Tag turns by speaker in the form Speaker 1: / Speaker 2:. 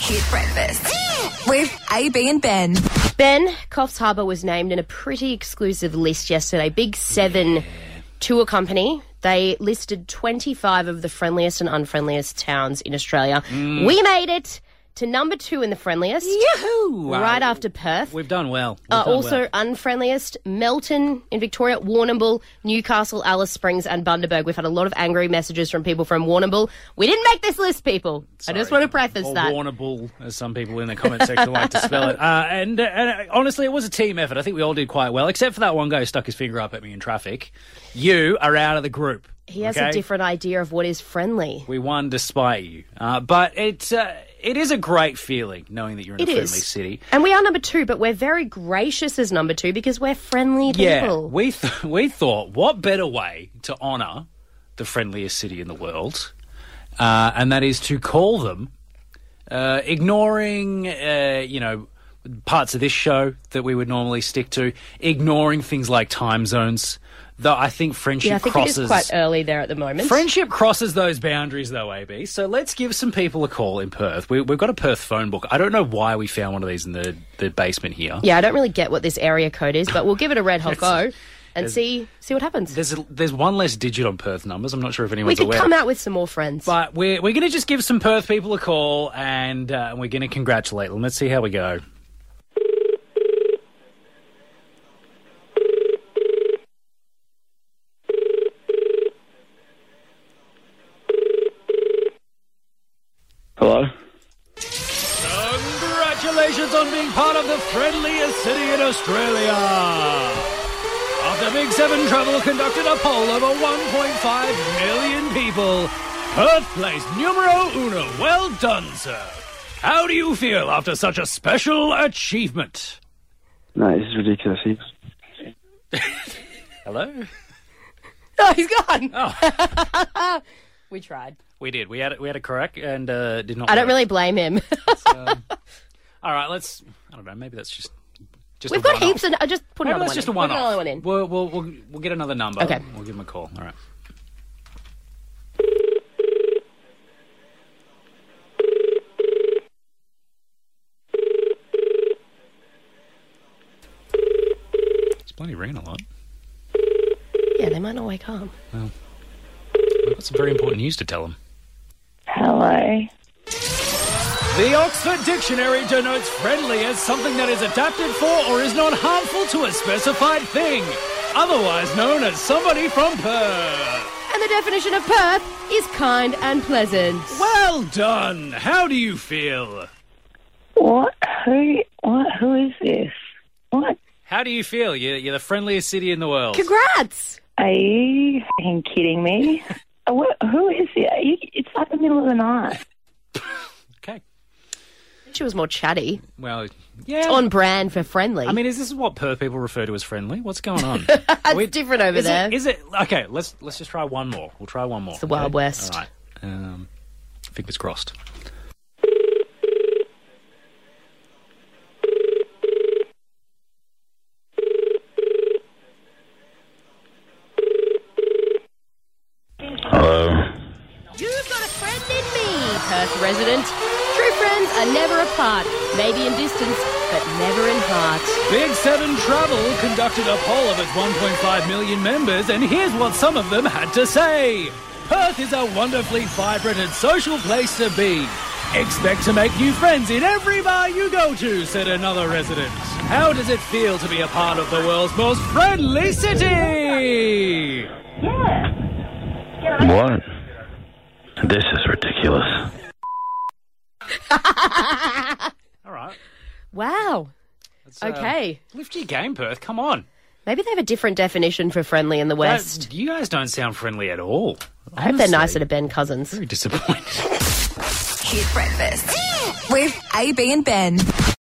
Speaker 1: Hit Breakfast with AB and Ben.
Speaker 2: Ben, Coffs Harbour was named in a pretty exclusive list yesterday. Big Seven tour company. They listed 25 of the friendliest and unfriendliest towns in Australia. We made it to number 2 in the friendliest.
Speaker 3: Yahoo!
Speaker 2: Right after Perth.
Speaker 3: We've done well.
Speaker 2: Also unfriendliest, Melton in Victoria, Warrnambool, Newcastle, Alice Springs and Bundaberg. We've had a lot of angry messages from people from Warrnambool. We didn't make this list, people.
Speaker 3: Sorry.
Speaker 2: I just want to preface
Speaker 3: or
Speaker 2: that.
Speaker 3: Warrnambool, as some people in the comment section like to spell it. And honestly, it was a team effort. I think we all did quite well, except for that one guy who stuck his finger up at me in traffic. You are out of the group.
Speaker 2: He has a different idea of what is friendly.
Speaker 3: We won despite you. But it is a great feeling knowing that you're in a friendly city.
Speaker 2: And we are number 2, but we're very gracious as number 2 because we're friendly people.
Speaker 3: Yeah, we thought, what better way to honour the friendliest city in the world, and that is to call them, ignoring, parts of this show that we would normally stick to, ignoring things like time zones. Though I think friendship crosses...
Speaker 2: it is quite early there at the moment.
Speaker 3: Friendship crosses those boundaries, though, AB. So let's give some people a call in Perth. We've got a Perth phone book. I don't know why we found one of these in the basement here.
Speaker 2: Yeah, I don't really get what this area code is, but we'll give it a red hot go and see what happens.
Speaker 3: There's one less digit on Perth numbers. I'm not sure if anyone's aware.
Speaker 2: We could come out with some more friends.
Speaker 3: But we're going to just give some Perth people a call and we're going to congratulate them. Let's see how we go.
Speaker 4: Hello?
Speaker 3: Congratulations on being part of the friendliest city in Australia. After Big Seven Travel conducted a poll of over 1.5 million people, Perth placed numero uno. Well done, sir. How do you feel after such a special achievement?
Speaker 4: No, this is ridiculous.
Speaker 3: Hello?
Speaker 2: Oh, he's gone.
Speaker 3: Oh.
Speaker 2: We tried.
Speaker 3: We did. We had a correct and did not.
Speaker 2: I don't really blame him.
Speaker 3: All right, let's. I don't know. Maybe that's just.
Speaker 2: We've got heaps, and just put
Speaker 3: maybe
Speaker 2: another
Speaker 3: that's
Speaker 2: one.
Speaker 3: Just
Speaker 2: in.
Speaker 3: a one-off.
Speaker 2: Put another one in.
Speaker 3: We'll get another number.
Speaker 2: Okay.
Speaker 3: We'll give him a call. All right. It's bloody ringing a lot.
Speaker 2: Yeah, they might not wake up.
Speaker 3: Well, we've got some very important news to tell them.
Speaker 5: Hello.
Speaker 3: The Oxford Dictionary denotes friendly as something that is adapted for or is not harmful to a specified thing, otherwise known as somebody from Perth.
Speaker 2: And the definition of Perth is kind and pleasant.
Speaker 3: Well done. How do you feel?
Speaker 5: What? Who is this? What?
Speaker 3: How do you feel? You're the friendliest city in the world.
Speaker 2: Congrats!
Speaker 5: Are you f***ing kidding me? Who is it? It's like the middle of the night.
Speaker 3: Okay.
Speaker 2: She was more chatty.
Speaker 3: Well, yeah.
Speaker 2: It's on brand for friendly.
Speaker 3: I mean, is this what Perth people refer to as friendly? What's going on?
Speaker 2: It's different over there.
Speaker 3: Is it? Okay, let's just try one more. We'll try one more.
Speaker 2: It's the Wild West.
Speaker 3: All right. Fingers crossed.
Speaker 4: Hello?
Speaker 2: You've got a friend in me, Perth resident. True friends are never apart, maybe in distance, but never in heart.
Speaker 3: Big Seven Travel conducted a poll of its 1.5 million members, and here's what some of them had to say. Perth is a wonderfully vibrant and social place to be. Expect to make new friends in every bar you go to, said another resident. How does it feel to be a part of the world's most friendly city?
Speaker 4: What? This is ridiculous.
Speaker 3: All right.
Speaker 2: Wow. Okay.
Speaker 3: Lift your game, Perth. Come on.
Speaker 2: Maybe they have a different definition for friendly in the West.
Speaker 3: You guys don't sound friendly at all.
Speaker 2: I hope they're nicer to Ben Cousins.
Speaker 3: Very disappointed.
Speaker 1: Hit Breakfast with AB and Ben.